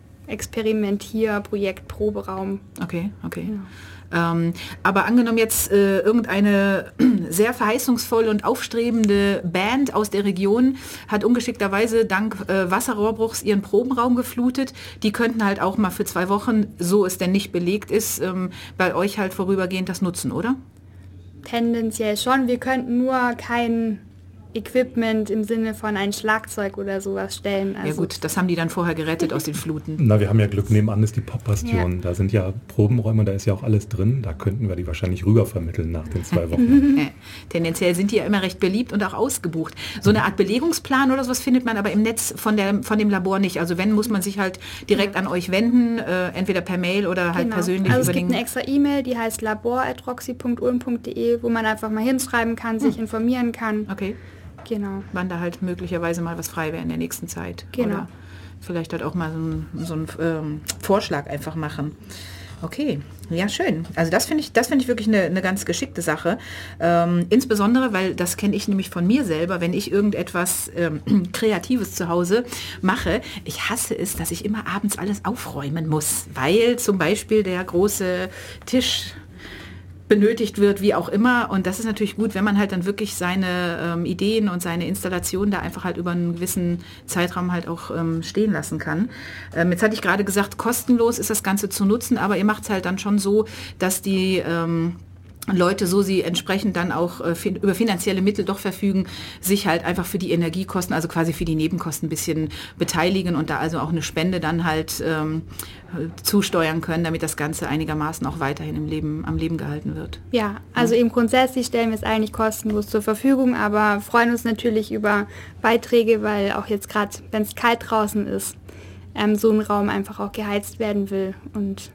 Experimentier-Projekt, Proberaum. Okay, okay. Ja. Ähm, aber angenommen jetzt äh, irgendeine sehr verheißungsvolle und aufstrebende Band aus der Region hat ungeschickterweise dank äh, Wasserrohrbruchs ihren Probenraum geflutet, die könnten halt auch mal für zwei Wochen, so es denn nicht belegt ist, ähm, bei euch halt vorübergehend das nutzen, oder? Tendenziell schon. Wir könnten nur kein Equipment im Sinne von ein Schlagzeug oder sowas stellen. Also ja gut, das haben die dann vorher gerettet aus den Fluten. Na, wir haben ja Glück, nebenan ist die Pop-Bastion. Ja. Da sind ja Probenräume, da ist ja auch alles drin. Da könnten wir die wahrscheinlich rüber vermitteln nach den zwei Wochen. äh, tendenziell sind die ja immer recht beliebt und auch ausgebucht. So eine Art Belegungsplan oder sowas findet man aber im Netz von, der, von dem Labor nicht. Also wenn, muss man sich halt direkt an euch wenden, äh, entweder per Mail oder halt genau. persönlich. Also über es gibt den eine extra E-Mail, die heißt labor at roxy punkt ulm punkt de, wo man einfach mal hinschreiben kann, sich hm. informieren kann. Okay. Genau. Wann da halt möglicherweise mal was frei wäre in der nächsten Zeit. Genau. Oder vielleicht halt auch mal so einen, so einen ähm, Vorschlag einfach machen. Okay, ja schön. Also das finde ich, das finde ich wirklich eine, eine ganz geschickte Sache. Ähm, insbesondere, weil das kenne ich nämlich von mir selber, wenn ich irgendetwas ähm, Kreatives zu Hause mache. Ich hasse es, dass ich immer abends alles aufräumen muss, weil zum Beispiel der große Tisch benötigt wird, wie auch immer. Und das ist natürlich gut, wenn man halt dann wirklich seine ähm, Ideen und seine Installationen da einfach halt über einen gewissen Zeitraum halt auch ähm, stehen lassen kann. Ähm, jetzt hatte ich gerade gesagt, kostenlos ist das Ganze zu nutzen, aber ihr macht es halt dann schon so, dass die ähm, Leute, so sie entsprechend dann auch äh, fin- über finanzielle Mittel doch verfügen, sich halt einfach für die Energiekosten, also quasi für die Nebenkosten ein bisschen beteiligen und da also auch eine Spende dann halt ähm, zusteuern können, damit das Ganze einigermaßen auch weiterhin im Leben, am Leben gehalten wird. Ja, also eben grundsätzlich stellen wir es eigentlich kostenlos zur Verfügung, aber freuen uns natürlich über Beiträge, weil auch jetzt gerade, wenn es kalt draußen ist, ähm, so ein Raum einfach auch geheizt werden will und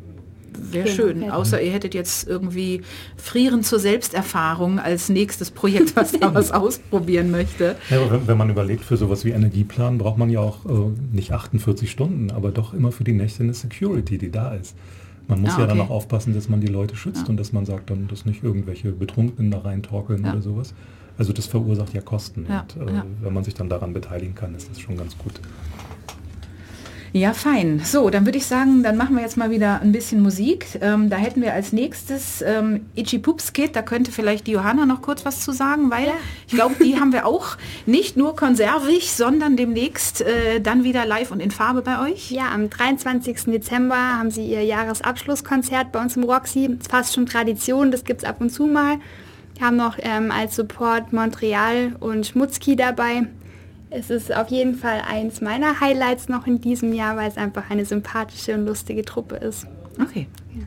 Wäre schön, außer ihr hättet jetzt irgendwie Frieren zur Selbsterfahrung als nächstes Projekt, was da was ausprobieren möchte. Ja, aber wenn, wenn man überlegt, für sowas wie Energieplan braucht man ja auch äh, nicht achtundvierzig Stunden, aber doch immer für die Nächte eine Security, die da ist. Man muss ah, ja okay. dann auch aufpassen, dass man die Leute schützt ja. und dass man sagt dann, dass nicht irgendwelche Betrunkenen da reintorkeln ja. oder sowas. Also das verursacht ja Kosten ja, und äh, ja. wenn man sich dann daran beteiligen kann, ist das schon ganz gut. Ja, fein. So, dann würde ich sagen, dann machen wir jetzt mal wieder ein bisschen Musik. Ähm, da hätten wir als nächstes ähm, Itchy Poops Kid. Da könnte vielleicht die Johanna noch kurz was zu sagen, weil ja. ich glaube, die haben wir auch nicht nur konservig, sondern demnächst äh, dann wieder live und in Farbe bei euch. Ja, am dreiundzwanzigsten Dezember haben sie ihr Jahresabschlusskonzert bei uns im Roxy. Das ist fast schon Tradition, das gibt es ab und zu mal. Wir haben noch ähm, als Support Montreal und Schmutzki dabei. Es ist auf jeden Fall eins meiner Highlights noch in diesem Jahr, weil es einfach eine sympathische und lustige Truppe ist. Okay. Ja.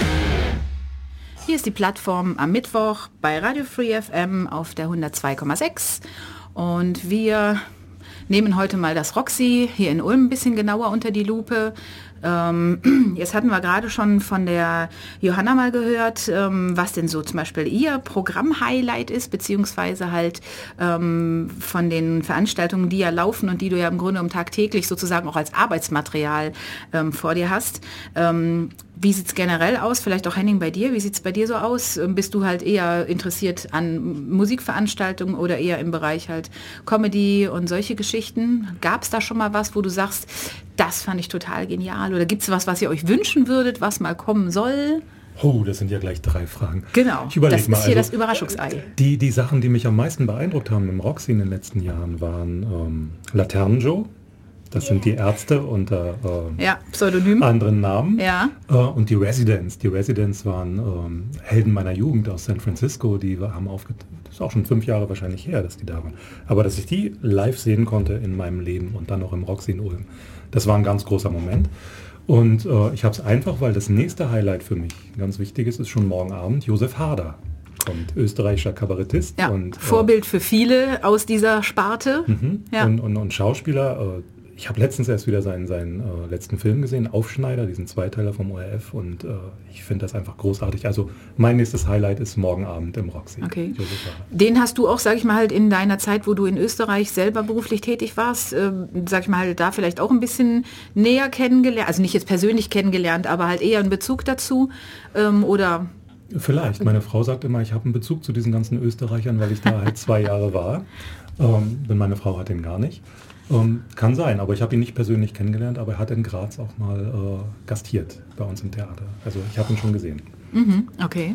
Hier ist die Plattform am Mittwoch bei Radio Free F M auf der hundertzwei Komma sechs und wir nehmen heute mal das Roxy hier in Ulm ein bisschen genauer unter die Lupe. Ähm, jetzt hatten wir gerade schon von der Johanna mal gehört, ähm, was denn so zum Beispiel ihr Programm-Highlight ist, beziehungsweise halt ähm, von den Veranstaltungen, die ja laufen und die du ja im Grunde um tagtäglich sozusagen auch als Arbeitsmaterial ähm, vor dir hast. Ähm, wie sieht es generell aus? Vielleicht auch Henning bei dir. Wie sieht es bei dir so aus? Bist du halt eher interessiert an Musikveranstaltungen oder eher im Bereich halt Comedy und solche Geschichten? Gab es da schon mal was, wo du sagst, das fand ich total genial? Oder gibt es was, was ihr euch wünschen würdet, was mal kommen soll? Oh, das sind ja gleich drei Fragen. Genau, ich überleg das mal. ist hier also, das Überraschungsei. Die, die Sachen, die mich am meisten beeindruckt haben im Roxy in den letzten Jahren, waren ähm, Laternenjoe. Das sind die Ärzte unter äh, ja, Pseudonym. anderen Namen. Ja. Äh, und die Residents. Die Residents waren ähm, Helden meiner Jugend aus San Francisco. Die haben aufgetreten. Das ist auch schon fünf Jahre wahrscheinlich her, dass die da waren. Aber dass ich die live sehen konnte in meinem Leben und dann auch im Roxy in Ulm, das war ein ganz großer Moment. Und äh, ich habe es einfach, weil das nächste Highlight für mich ganz wichtig ist, ist schon morgen Abend Josef Hader. Und österreichischer Kabarettist. Ja, und, Vorbild äh, für viele aus dieser Sparte. Mhm. Ja. Und, und, und Schauspieler. Äh, ich habe letztens erst wieder seinen, seinen äh, letzten Film gesehen, Aufschneider, diesen Zweiteiler vom O R F. Und äh, ich finde das einfach großartig. Also mein nächstes Highlight ist morgen Abend im Roxy. Okay. Den hast du auch, sag ich mal, halt in deiner Zeit, wo du in Österreich selber beruflich tätig warst, äh, sag ich mal, halt da vielleicht auch ein bisschen näher kennengelernt. Also nicht jetzt persönlich kennengelernt, aber halt eher einen Bezug dazu. Ähm, oder... Vielleicht. Meine Frau sagt immer, ich habe einen Bezug zu diesen ganzen Österreichern, weil ich da halt zwei Jahre war. Ähm, denn meine Frau hat den gar nicht. Ähm, kann sein, aber ich habe ihn nicht persönlich kennengelernt, aber er hat in Graz auch mal äh, gastiert bei uns im Theater. Also ich habe ihn schon gesehen. Mhm, okay.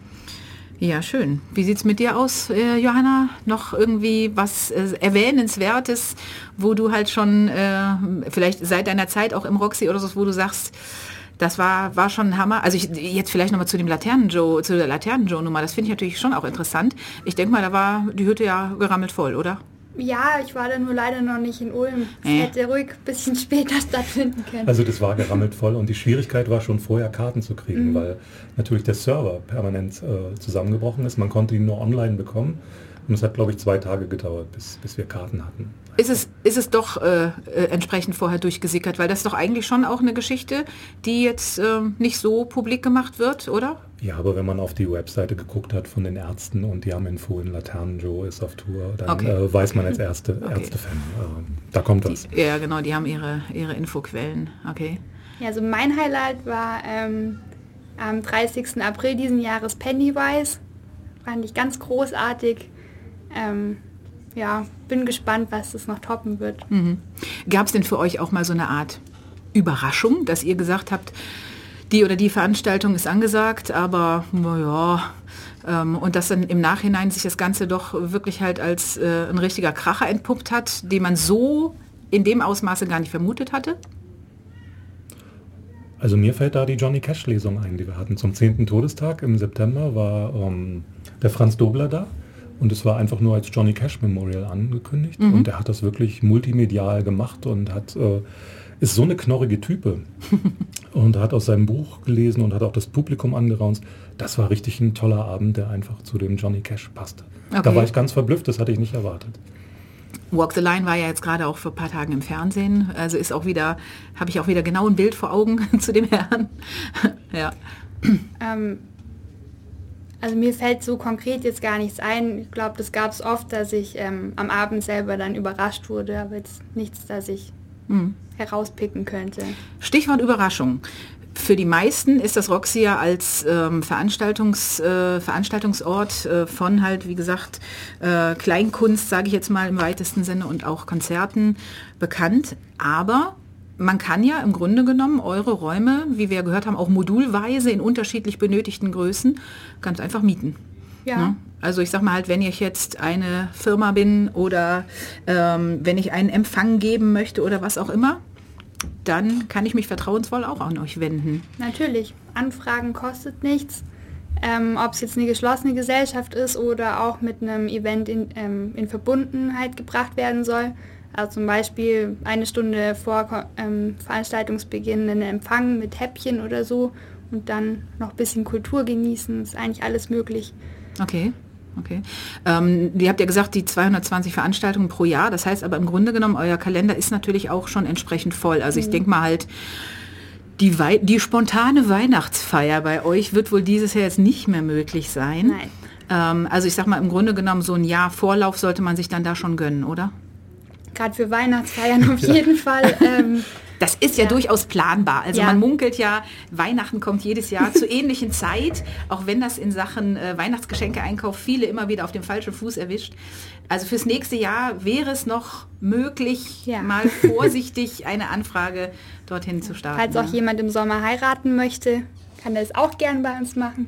Ja, schön. Wie sieht es mit dir aus, äh, Johanna? Noch irgendwie was äh, Erwähnenswertes, wo du halt schon äh, vielleicht seit deiner Zeit auch im Roxy oder so, wo du sagst, das war, war schon ein Hammer. Also ich, jetzt vielleicht nochmal zu dem Laternenjoe, zu der Laternenjoe-Nummer. Das finde ich natürlich schon auch interessant. Ich denke mal, da war die Hütte ja gerammelt voll, oder? Ja, ich war da nur leider noch nicht in Ulm. Das äh. hätte ruhig ein bisschen später stattfinden können. Also das war gerammelt voll und die Schwierigkeit war schon vorher Karten zu kriegen, mhm. weil natürlich der Server permanent äh, zusammengebrochen ist. Man konnte ihn nur online bekommen. Und es hat, glaube ich, zwei Tage gedauert, bis, bis wir Karten hatten. Ist es, ist es doch äh, äh, entsprechend vorher durchgesickert, weil das ist doch eigentlich schon auch eine Geschichte, die jetzt äh, nicht so publik gemacht wird, oder? Ja, aber wenn man auf die Webseite geguckt hat von den Ärzten und die haben empfohlen, Laternenjoe ist auf Tour, dann okay. äh, weiß man als Erste, okay. Ärztefan, äh, da kommt was. Die, ja, genau, die haben ihre, ihre Infoquellen, okay. Ja, also mein Highlight war ähm, am dreißigsten April diesen Jahres Pennywise. Fand ich ganz großartig. Ähm, ja, bin gespannt, was das noch toppen wird. Mhm. Gab es denn für euch auch mal so eine Art Überraschung, dass ihr gesagt habt, die oder die Veranstaltung ist angesagt, aber naja, ähm, und dass dann im Nachhinein sich das Ganze doch wirklich halt als äh, ein richtiger Kracher entpuppt hat, den man so in dem Ausmaße gar nicht vermutet hatte? Also mir fällt da die Johnny Cash-Lesung ein, die wir hatten. Zum zehnten Todestag im September war ähm, der Franz Dobler da. Und es war einfach nur als Johnny Cash Memorial angekündigt. Mhm. Und er hat das wirklich multimedial gemacht und hat äh, ist so eine knorrige Type. Und hat aus seinem Buch gelesen und hat auch das Publikum angeraunzt. Das war richtig ein toller Abend, der einfach zu dem Johnny Cash passte. Okay. Da war ich ganz verblüfft, das hatte ich nicht erwartet. Walk the Line war ja jetzt gerade auch vor ein paar Tagen im Fernsehen. Also ist auch wieder, habe ich auch wieder genau ein Bild vor Augen zu dem Herrn. Ja. Ähm. Also mir fällt so konkret jetzt gar nichts ein. Ich glaube, das gab es oft, dass ich ähm, am Abend selber dann überrascht wurde, aber jetzt nichts, das ich mhm. herauspicken könnte. Stichwort Überraschung. Für die meisten ist das Roxy ja als ähm, Veranstaltungs, äh, Veranstaltungsort äh, von halt, wie gesagt, äh, Kleinkunst, sage ich jetzt mal im weitesten Sinne, und auch Konzerten bekannt. Aber man kann ja im Grunde genommen eure Räume, wie wir gehört haben, auch modulweise in unterschiedlich benötigten Größen ganz einfach mieten. Ja. Ne? Also ich sag mal halt, wenn ich jetzt eine Firma bin oder ähm, wenn ich einen Empfang geben möchte oder was auch immer, dann kann ich mich vertrauensvoll auch an euch wenden. Natürlich, Anfragen kostet nichts. Ähm, ob es jetzt eine geschlossene Gesellschaft ist oder auch mit einem Event in, ähm, in Verbundenheit gebracht werden soll. Also zum Beispiel eine Stunde vor ähm, Veranstaltungsbeginn einen Empfang mit Häppchen oder so und dann noch ein bisschen Kultur genießen, ist eigentlich alles möglich. Okay, okay. Ähm, ihr habt ja gesagt, die zweihundertzwanzig Veranstaltungen pro Jahr, das heißt aber im Grunde genommen, euer Kalender ist natürlich auch schon entsprechend voll. Also ich mhm. denke mal halt, die, Wei- die spontane Weihnachtsfeier bei euch wird wohl dieses Jahr jetzt nicht mehr möglich sein. Nein. Ähm, also ich sag mal, im Grunde genommen so ein Jahr Vorlauf sollte man sich dann da schon gönnen, oder? Gerade für Weihnachtsfeiern auf jeden Fall. Ähm, das ist ja, ja durchaus planbar. Also ja. man munkelt ja, Weihnachten kommt jedes Jahr zur ähnlichen Zeit, auch wenn das in Sachen äh, Weihnachtsgeschenke-Einkauf viele immer wieder auf dem falschen Fuß erwischt. Also fürs nächste Jahr wäre es noch möglich, ja. mal vorsichtig eine Anfrage dorthin zu starten. Falls auch jemand im Sommer heiraten möchte, kann er es auch gern bei uns machen.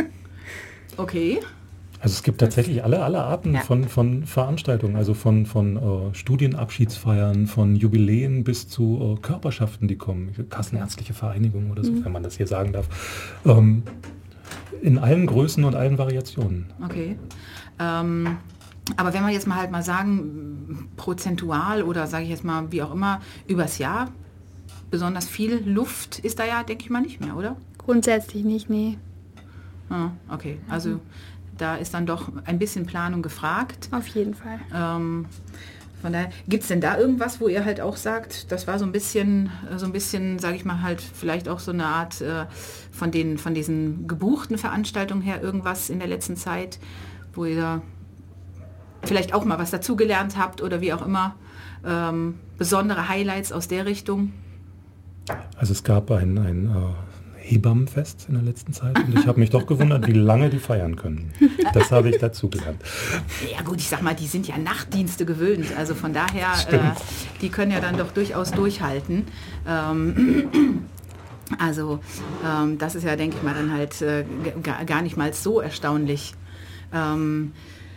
Okay. Also es gibt tatsächlich alle, alle Arten ja. von, von Veranstaltungen, also von, von äh, Studienabschiedsfeiern, von Jubiläen bis zu äh, Körperschaften, die kommen, Kassenärztliche Vereinigung oder so, mhm. wenn man das hier sagen darf. Ähm, in allen Größen und allen Variationen. Okay. Ähm, aber wenn wir jetzt mal halt mal sagen, prozentual oder sage ich jetzt mal, wie auch immer, übers Jahr, besonders viel Luft ist da ja, denke ich mal, nicht mehr, oder? Grundsätzlich nicht, nee. Ah, okay, also... Mhm. Da ist dann doch ein bisschen Planung gefragt. Auf jeden Fall. Ähm, von daher, gibt es denn da irgendwas, wo ihr halt auch sagt, das war so ein bisschen, so ein bisschen, sage ich mal halt, vielleicht auch so eine Art äh, von den, von diesen gebuchten Veranstaltungen her irgendwas in der letzten Zeit, wo ihr vielleicht auch mal was dazugelernt habt oder wie auch immer, ähm, besondere Highlights aus der Richtung? Also es gab ein, ein uh Hebammenfest in der letzten Zeit und ich habe mich doch gewundert, wie lange die feiern können. Das habe ich dazu gelernt. Ja gut, ich sag mal, die sind ja Nachtdienste gewöhnt, also von daher, äh, die können ja dann doch durchaus durchhalten. Ähm, also ähm, das ist ja, denke ich mal, dann halt äh, gar, gar nicht mal so erstaunlich. Ähm,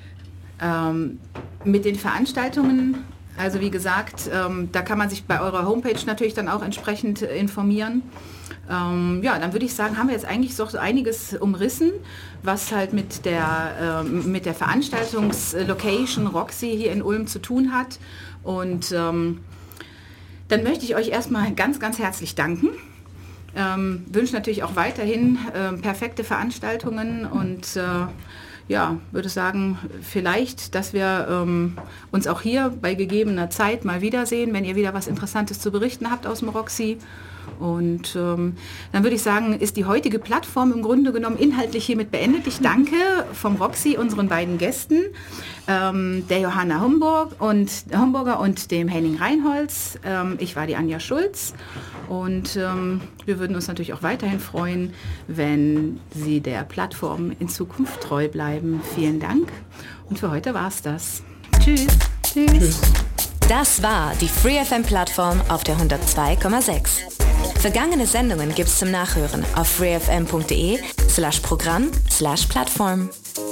ähm, mit den Veranstaltungen, also wie gesagt, ähm, da kann man sich bei eurer Homepage natürlich dann auch entsprechend äh, informieren. Ähm, ja, dann würde ich sagen, haben wir jetzt eigentlich so einiges umrissen, was halt mit der, ähm, mit der Veranstaltungslocation Roxy hier in Ulm zu tun hat. Und ähm, dann möchte ich euch erstmal ganz, ganz herzlich danken. Ähm, wünsche natürlich auch weiterhin äh, perfekte Veranstaltungen und äh, ja, würde sagen, vielleicht, dass wir ähm, uns auch hier bei gegebener Zeit mal wiedersehen, wenn ihr wieder was Interessantes zu berichten habt aus dem Roxy. Und ähm, dann würde ich sagen, ist die heutige Plattform im Grunde genommen inhaltlich hiermit beendet. Ich danke vom Roxy unseren beiden Gästen, ähm, der Johanna Homburg und, Homburger und dem Henning Reinholz. Ähm, ich war die Anja Schulz und ähm, wir würden uns natürlich auch weiterhin freuen, wenn Sie der Plattform in Zukunft treu bleiben. Vielen Dank und für heute war es das. Tschüss. Tschüss. Tschüss. Das war die Free F M-Plattform auf der hundertzwei Komma sechs. Vergangene Sendungen gibt's zum Nachhören auf freefm punkt de slash Programm slash Plattform.